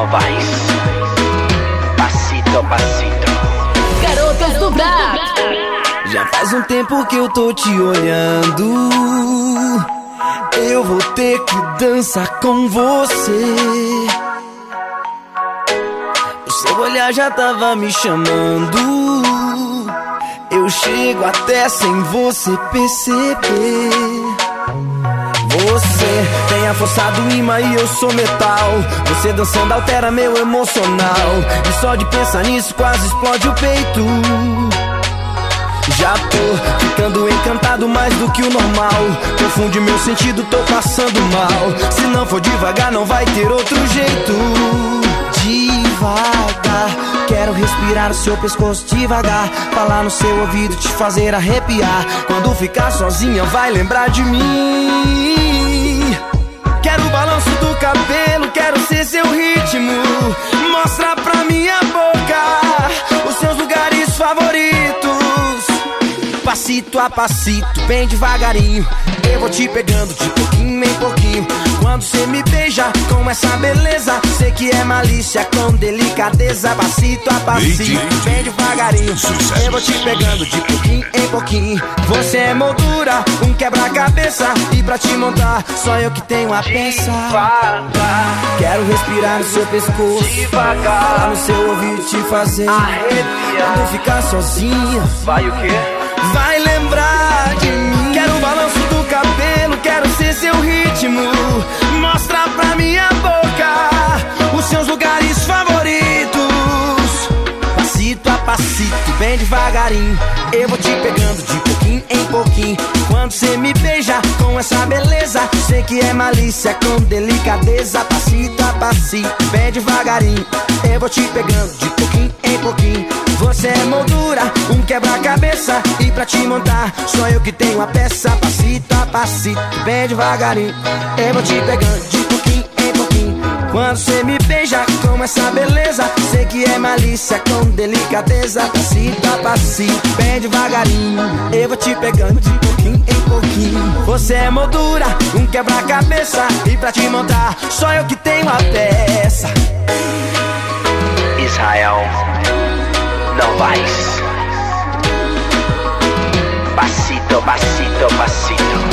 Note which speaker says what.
Speaker 1: não vais. Passito, passito.
Speaker 2: Garotas do Brá.
Speaker 3: Já faz um tempo que eu tô te olhando. Eu vou ter que dançar com você. O seu olhar já tava me chamando. Eu chego até sem você perceber. Você tem a força do imã e eu sou metal. Você dançando altera meu emocional. E só de pensar nisso quase explode o peito. Já tô ficando encantado mais do que o normal. Confunde meu sentido, tô passando mal. Se não for devagar não vai ter outro jeito. Devagar, quero respirar o seu pescoço devagar. Falar no seu ouvido, te fazer arrepiar. Quando ficar sozinha vai lembrar de mim. Quero o balanço do cabelo, quero ser seu ritmo. Mostra pra minha boca os seus lugares favoritos. Passito a passito, bem devagarinho. Eu vou te pegando de pouquinho em pouquinho. Quando cê me beija com essa beleza, sei que é malícia com delicadeza. Passito a passito, bem devagarinho. Eu vou te pegando de pouquinho em pouquinho. Você é moldura, um quebra-cabeça. E pra te montar, só eu que tenho a peça. Quero respirar no seu pescoço, falar no seu ouvido, te fazer arrepiar. Quando ficar sozinha,
Speaker 1: vai o quê?
Speaker 3: vai lembrar de mim. Quero o balanço do cabelo, quero ser seu ritmo. Mostra pra minha boca os seus lugares favoritos. Passito a passito, bem devagarinho. Eu vou te pegando de pouquinho em pouquinho. Quando cê me beija com essa beleza, sei que é malícia com delicadeza. Passito a passito, bem devagarinho. Eu vou te pegando de pouquinho em pouquinho. Você é moldura, um quebra-cabeça. E pra te montar, só eu que tenho a peça. Passito a passito, bem devagarinho. Eu vou te pegando de pouquinho em pouquinho. Quando cê me beija com essa beleza, sei que é malícia com delicadeza. Passito a passito, bem devagarinho. Eu vou te pegando de pouquinho em pouquinho. Você é moldura, um quebra-cabeça. E pra te montar, só eu que tenho a peça.
Speaker 1: Israel, não vais. Passito, passito, passito.